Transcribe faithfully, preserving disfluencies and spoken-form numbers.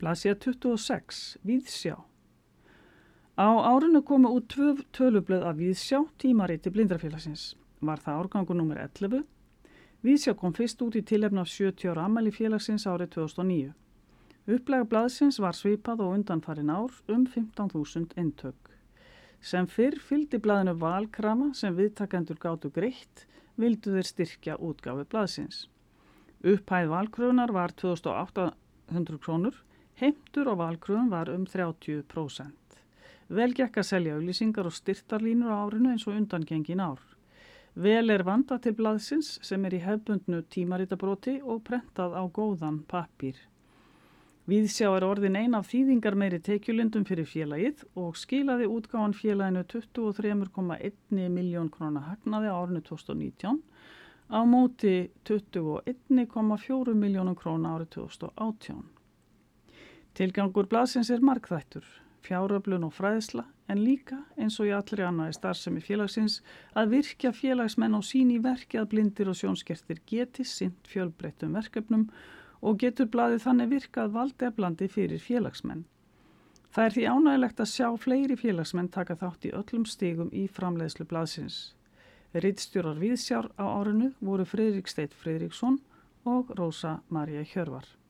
Blaðsíða tuttugu og sex, Víðsjá. Á árinu komu út tvö tölublöð af Víðsjá, tímariti Blindrafélagsins. Var það árgangur númer ellefu. Víðsjá kom fyrst út í tilefni af sjötíu ára afmæli félagsins árið tvö þúsund og níu. Upplag blaðsins var svipað og undanfarin ár um fimmtán þúsund eintök. Sem fyrr fylgdi blaðinu valkrama sem viðtakendur gátu greitt, vildu þeir styrkja útgáfu blaðsins. Upphæð valkröfunar var tvö þúsund átta hundruð krónur, heimtur á valkröfun var um þrjátíu prósent. Vel gekk að selja auglýsingar og styrtarlínur á árinu eins og undangengin ár. Vel er vandað til blaðsins sem er í hefbundnu tímaritabroti og prentað á góðan pappír. Víðsjá er orðin ein af þýðingar meiri tekjulindum fyrir félagið og skilaði útgáfan félaginu tuttugu og þrjú komma eina milljón króna hagnaði á árinu tvö þúsund og nítján á móti tuttugu og einn komma fjórar milljónum króna árið tvö þúsund og átján. Tilgangur blaðsins er margþættur, fjáröflun og fræðsla, en líka, eins og í allri annarri starfsemi félagsins, að virkja félagsmenn og sýna í verki að blindir og sjónskertir geti sinnt fjölbreyttum verkefnum og getur blaðið þannig virkað valdeflandi fyrir félagsmenn. Það er því ánægilegt að sjá fleiri félagsmenn taka þátt í öllum stigum í framleiðslu blaðsins. Ritstjórar Víðsjár á árinu voru Friðrik Steinn Friðriksson og Rósa María Hjörvar.